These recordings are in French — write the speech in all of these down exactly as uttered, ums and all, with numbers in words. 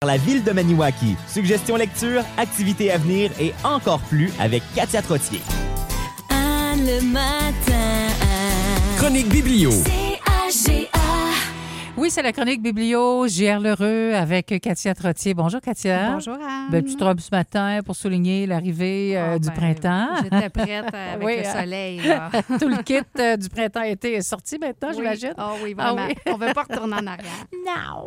La ville de Maniwaki. Suggestions lecture, activités à venir et encore plus avec Katia Trottier. Anne le matin. Chronique biblio. C H G A. Oui, c'est la chronique biblio, J R Lheureux avec Katia Trottier. Bonjour, Katia. Bonjour, Anne. Belle petite robe ce matin pour souligner l'arrivée euh, Ah, du ben, printemps. J'étais prête avec Oui, le hein. soleil. Là. Tout le kit euh, du printemps-été est sorti maintenant, Oui. j'imagine. Ah oui, vraiment. Ah oui. On ne veut pas retourner en arrière. Non!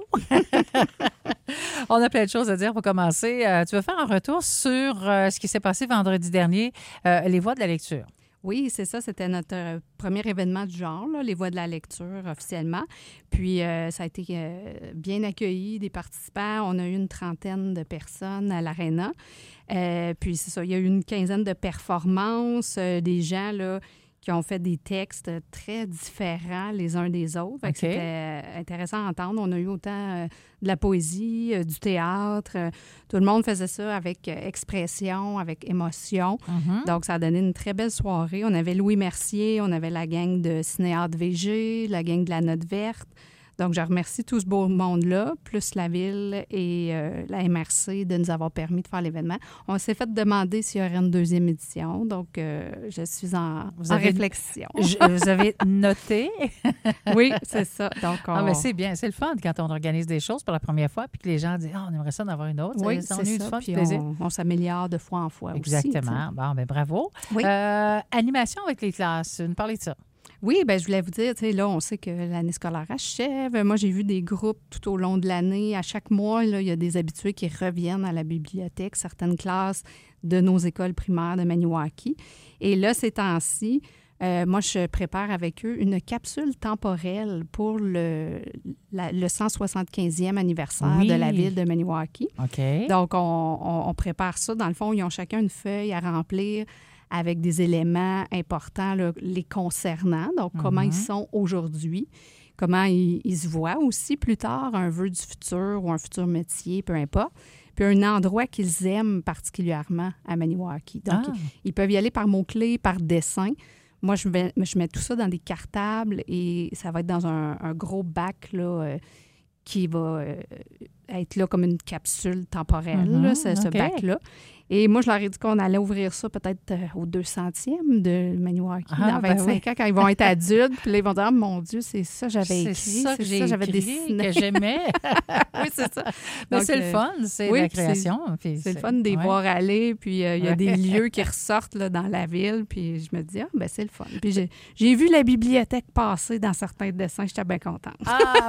On a plein de choses à dire pour commencer. Euh, tu veux faire un retour sur euh, ce qui s'est passé vendredi dernier, euh, les voix de la lecture. Oui, c'est ça. C'était notre euh, premier événement du genre, là, les voix de la lecture officiellement. Puis, euh, ça a été euh, bien accueilli des participants. On a eu une trentaine de personnes à l'Arena. Euh, puis, c'est ça, il y a eu une quinzaine de performances, euh, des gens là, qui ont fait des textes très différents les uns des autres. Fait que OK. C'était intéressant à entendre. On a eu autant euh, de la poésie, euh, du théâtre. Euh, tout le monde faisait ça avec euh, expression, avec émotion. Mm-hmm. Donc, ça a donné une très belle soirée. On avait Louis Mercier, on avait la gang de Cinéarte V G, la gang de la Note Verte. Donc, je remercie tout ce beau monde-là, plus la Ville et euh, la M R C de nous avoir permis de faire l'événement. On s'est fait demander s'il y aurait une deuxième édition. Donc, euh, je suis en, Vous en avez- réflexion. Je- vous avez noté. Oui, c'est ça. Donc, on... Ah, mais c'est bien, c'est le fun quand on organise des choses pour la première fois puis que les gens disent ah, on aimerait ça en avoir une autre. Oui, ça, c'est on a eu du ça. fun, du Puis plaisir. on, on s'améliore de fois en fois aussi. Exactement. Bon, ben bravo. Oui. Euh, animation avec les classes. Nous parler de ça. Oui, bien, je voulais vous dire, tu sais, là, on sait que l'année scolaire achève. Moi, j'ai vu des groupes tout au long de l'année. À chaque mois, là, il y a des habitués qui reviennent à la bibliothèque, certaines classes de nos écoles primaires de Maniwaki. Et là, ces temps-ci, euh, moi, je prépare avec eux une capsule temporelle pour le, la- le cent soixante-quinzième anniversaire Oui. de la ville de Maniwaki. OK. Donc, on, on- on prépare ça. Dans le fond, ils ont chacun une feuille à remplir avec des éléments importants là, les concernant. Donc, comment Mhm. ils sont aujourd'hui, comment ils, ils se voient aussi plus tard, un vœu du futur ou un futur métier, peu importe. Puis un endroit qu'ils aiment particulièrement à Maniwaki. Donc, Ah. ils, ils peuvent y aller par mots-clés, par dessin. Moi, je mets, je mets tout ça dans des cartables et ça va être dans un, un gros bac là, euh, qui va euh, être là comme une capsule temporelle, Mhm, là, ce, ce OK. bac-là. Et moi, je leur ai dit qu'on allait ouvrir ça peut-être euh, au deux centième de Maniwaki, Ah, dans ben vingt-cinq oui. ans, quand ils vont être adultes. Puis là, ils vont dire, ah, mon Dieu, c'est ça que j'avais C'est écrit, ça que c'est j'ai ça j'avais écrit, dessiné. que j'aimais. Oui, c'est ça. Mais Donc, c'est le euh, fun, c'est oui, la c'est- création. puis C'est le fun de les ouais. voir aller, puis euh, il y a Ouais. des lieux qui ressortent là, dans la ville, puis je me dis, ah, ben c'est le fun. Puis j'ai, j'ai vu la bibliothèque passer dans certains dessins, j'étais bien contente. Ah,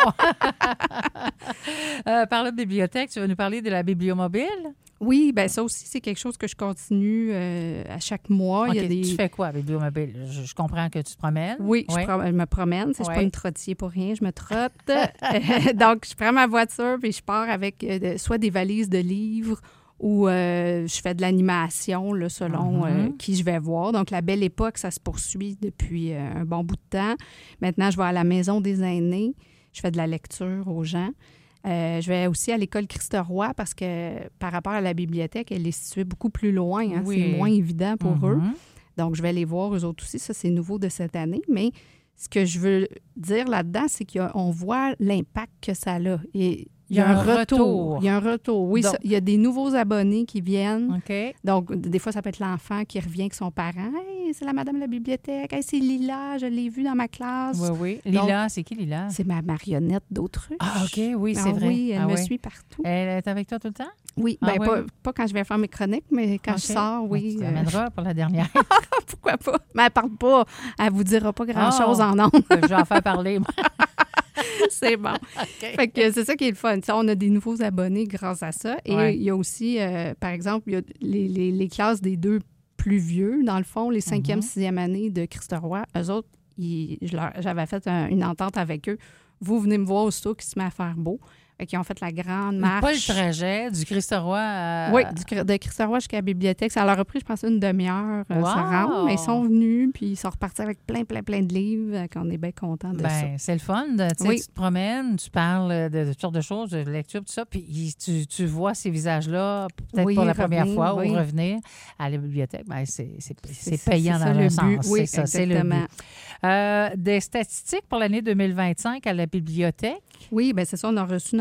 bon! euh, parlant de bibliothèque, tu vas nous parler de la bibliomobile? Oui, ben ça aussi, c'est quelque chose que je continue euh, à chaque mois. OK, Il y a des... Tu fais quoi avec bibliomobile? Je, je comprends que tu te promènes. Oui, je, Ouais. pro- je me promène. Je ne suis Ouais. pas une trottier pour rien, je me trotte. Donc, je prends ma voiture puis je pars avec euh, de- soit des valises de livres ou euh, je fais de l'animation là, selon Mhm. euh, qui je vais voir. Donc, la belle époque, ça se poursuit depuis euh, un bon bout de temps. Maintenant, je vais à la maison des aînés. Je fais de la lecture aux gens. Euh, je vais aussi à l'école Christ-Roi parce que par rapport à la bibliothèque, elle est située beaucoup plus loin. Hein. Oui. C'est moins évident pour eux. Mhm. Donc, je vais les voir eux autres aussi. Ça, c'est nouveau de cette année. Mais ce que je veux dire là-dedans, c'est qu'on voit l'impact que ça a. Et il y a un retour. Il y a un retour. Oui, Donc- ça- il y a des nouveaux abonnés qui viennent. OK. Donc, des fois, ça peut être l'enfant qui revient avec son parent. Hey, c'est la madame de la bibliothèque. Hey, c'est Lila, je l'ai vue dans ma classe. Oui, oui. Lila, c'est qui Lila? C'est ma marionnette d'autruche. Ah, OK, oui, c'est Ah vrai. oui, elle Ah me oui. suit partout. Elle est avec toi tout le temps? Oui, Ah ben oui. pas, pas quand je vais faire mes chroniques, mais quand OK. je sors, oui. Tu euh, l'amèneras pour la dernière. pourquoi pas? Mais elle parle pas. Elle vous dira pas grand-chose Oh. en ondes. Je vais en faire parler, moi. C'est bon. Fait que c'est ça qui est le fun. Ça, on a des nouveaux abonnés grâce à ça. Et Ouais. il y a aussi, euh, par exemple, il y a les, les- les classes des deux plus vieux, dans le fond, les cinquième, Mhm. sixième année de Christ-Roi. Eux autres, ils- je leur- j'avais fait un- une entente avec eux. Vous venez me voir aussitôt qu'il se met à faire beau. Fait qu'ils ont fait la grande marche. Pas le trajet du Christ-Roi à... Oui, du- de Christ-Roi jusqu'à la bibliothèque. Ça leur a pris, je pense, une demi-heure euh, Wow! se rendre. Mais ils sont venus, puis ils sont repartis avec plein, plein, plein de livres. euh, qu'on est bien contents de ça. Ben, c'est le fun. de- tu sais, Oui. Tu te promènes, tu parles de, de toutes sortes de choses, de lecture, tout ça, puis il- tu, tu vois ces visages-là, peut-être Oui, pour la première revenir, fois, oui. ou revenir à la bibliothèque. Ben, c'est c'est- c'est ça, payant c'est dans ça un le sens. but. Oui, c'est ça, c'est le exactement. but. Euh, des statistiques pour l'année deux mille vingt-cinq à la bibliothèque. Oui, bien c'est ça. On a reçu notre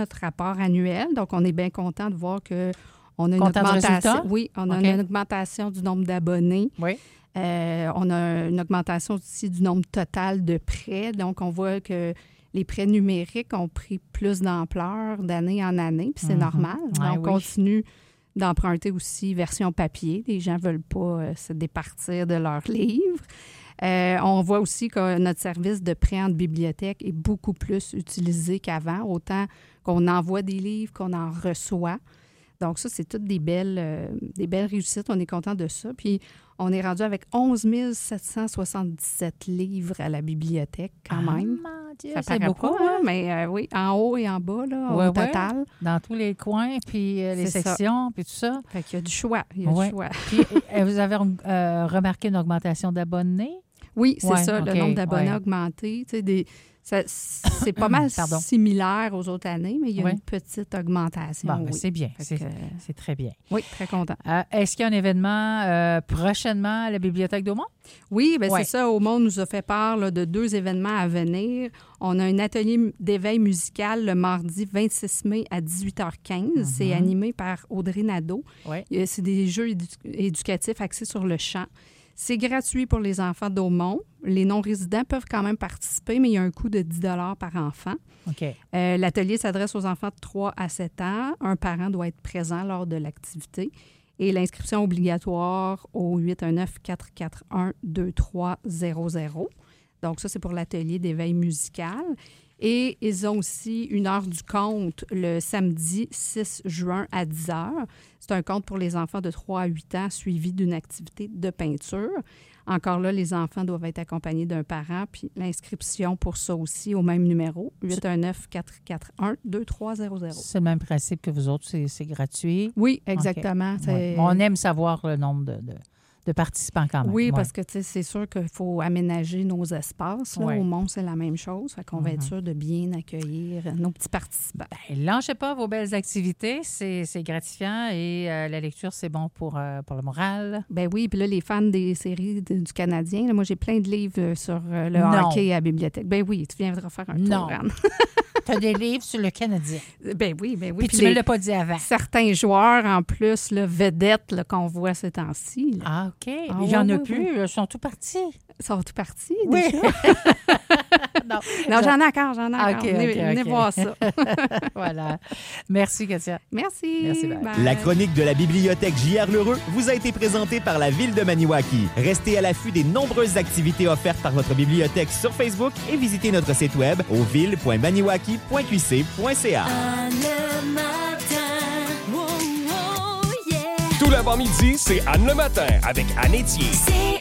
notre rapport annuel. Donc, on est bien content de voir que on a une Content de augmentation. résultats? Oui, on a OK. une augmentation du nombre d'abonnés. Oui. Euh, on a une augmentation aussi du nombre total de prêts. Donc, on voit que les prêts numériques ont pris plus d'ampleur d'année en année, puis c'est Mhm. normal. Ah, on oui. continue d'emprunter aussi version papier. Les gens ne veulent pas euh, se départir de leurs livres. Euh, on voit aussi que notre service de prêt en bibliothèque est beaucoup plus utilisé qu'avant, autant qu'on envoie des livres qu'on en reçoit. Donc ça, c'est toutes des belles, euh, des belles réussites. On est content de ça. Puis on est rendu avec onze mille sept cent soixante-dix-sept livres à la bibliothèque quand Ah, même. mon Dieu, Ça c'est paraît beaucoup, pas, hein? mais euh, oui, en haut et en bas, là, Ouais, au ouais. total. Dans tous les coins, puis euh, les C'est ça. sections, puis tout ça. Fait qu'il y a du choix. Il y a Ouais. du choix. Puis, euh, vous avez euh, remarqué une augmentation d'abonnés? Oui, c'est Ouais, ça. OK, Le nombre d'abonnés ouais. a augmenté. Tu sais, des, ça- c'est pas mal Pardon. similaire aux autres années, mais il y a Ouais. une petite augmentation. Bon, ben, oui. c'est bien. Fait C'est que, euh, c'est très bien. oui, très content. Euh, Est-ce qu'il y a un événement euh, prochainement à la Bibliothèque d'Aumont? Oui, bien Ouais. c'est ça. Au Monde nous a fait part là, de deux événements à venir. On a un atelier d'éveil musical le mardi vingt-six mai à dix-huit heures quinze. Mhm. C'est animé par Audrey Nadeau. Ouais. Euh, C'est des jeux édu- éducatifs axés sur le chant. C'est gratuit pour les enfants d'Aumont. Les non-résidents peuvent quand même participer, mais il y a un coût de dix dollars par enfant. OK. Euh, L'atelier s'adresse aux enfants de trois à sept ans. Un parent doit être présent lors de l'activité. Et l'inscription obligatoire au huit un neuf, quatre quatre un, deux trois zéro zéro. Donc ça, c'est pour l'atelier d'éveil musical. Et ils ont aussi une heure du conte le samedi six juin à dix heures. C'est un conte pour les enfants de trois à huit ans suivi d'une activité de peinture. Encore là, les enfants doivent être accompagnés d'un parent. Puis l'inscription pour ça aussi au même numéro, huit un neuf, quatre quatre un, deux trois zéro zéro. C'est le même principe que vous autres, c'est c'est gratuit. Oui, exactement. OK. C'est- Ouais. On aime savoir le nombre de, de, de participants quand même. Oui, Ouais. parce que tu sais, c'est sûr qu'il faut aménager nos espaces. Là. Ouais. Au Mont, c'est la même chose. Fait qu'on va être Mhm. sûr de bien accueillir nos petits participants. Ben, lâchez pas vos belles activités, c'est c'est gratifiant et euh, la lecture, c'est bon pour, euh, pour le moral. Ben oui, puis là, les fans des séries de- du Canadien, là, moi, j'ai plein de livres euh, sur euh, le Non. hockey à la bibliothèque. Ben oui, tu viendras faire un Non. tour, Anne. Tu as des livres sur le Canadien. Ben oui, ben oui. Puis Puis tu me les- l'as pas dit avant. certains joueurs, en plus, là, vedettes là, qu'on voit ces temps-ci, là, Ah, OK. Ah, Il y en ouais, a ouais, plus, ils sont tous partis. sont tous partis Oui. déjà. non, Non, j'en ai encore, j'en ai Ah, encore. OK, venez, OK, venez OK. voir ça. voilà. Merci, Katia. Merci. Merci, bye. Bye. La chronique de la bibliothèque J R Lheureux vous a été présentée par la Ville de Maniwaki. Restez à l'affût des nombreuses activités offertes par votre bibliothèque sur Facebook et visitez notre site web au ville point maniwaki point q c point c a. Anne le matin. Wow, wow, yeah. Tout l'avant-midi, c'est Anne le matin avec Anne Etier. C'est